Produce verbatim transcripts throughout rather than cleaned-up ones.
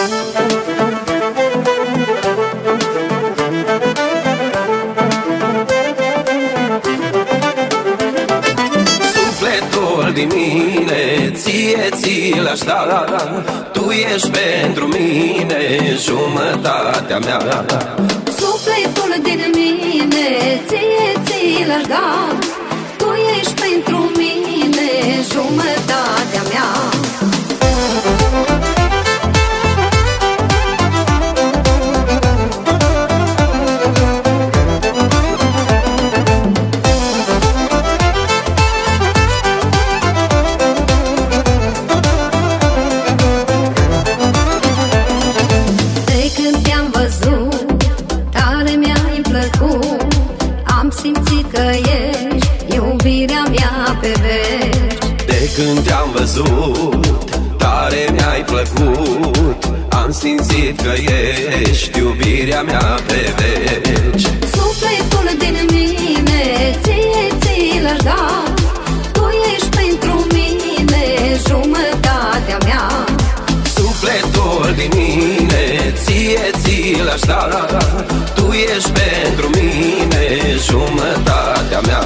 Sufletul din mine ție ți l-aș da, tu ești pentru mine jumătatea mea. Sufletul din mine ție ți l-aș da, tu ești pentru mine jumătatea mea. Am simțit că ești iubirea mea pe veci. De când te-am văzut, tare mi-ai plăcut. Am simțit că ești iubirea mea pe veci. Sufletul din mine ție ți l-aș da, tu ești pentru mine jumătatea mea. Sufletul din mine ție ți l-aș da, tu ești pentru mine jumătatea mea.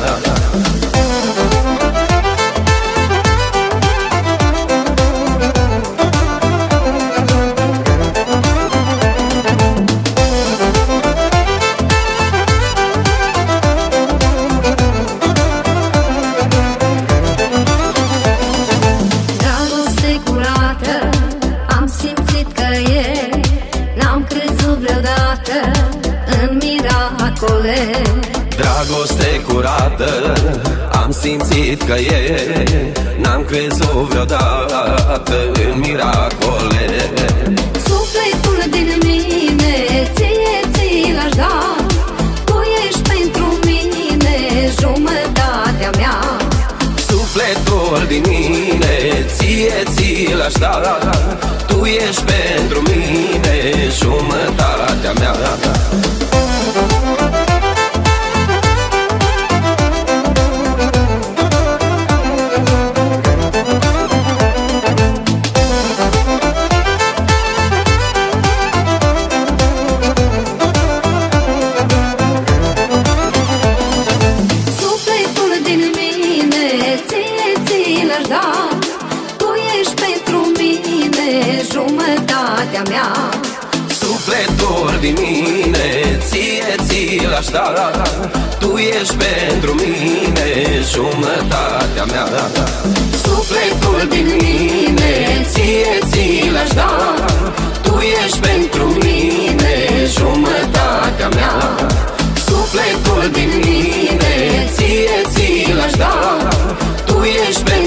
Dragoste curată, am simțit că e, n-am crezut vreodată în miracole. Dragoste curată, am simțit că e, n-am crezut vreodată în miracole. Sufletul din mine ție ți l-aș da, tu ești pentru mine jumătatea mea. Sufletul din mine ție ți l-aș da, tu ești pentru mine jumătatea mea. Sufletul din mine ție ți l-aș da, tu ești pentru mine jumătatea mea. Sufletul din mine ție ți l-aș da, tu ești pentru mine jumătatea mea. Sufletul din mine ție ți l-aș da, tu ești pentru mine jumătatea mea. Sufletul din mine ție ți l-aș da, tu ești pentru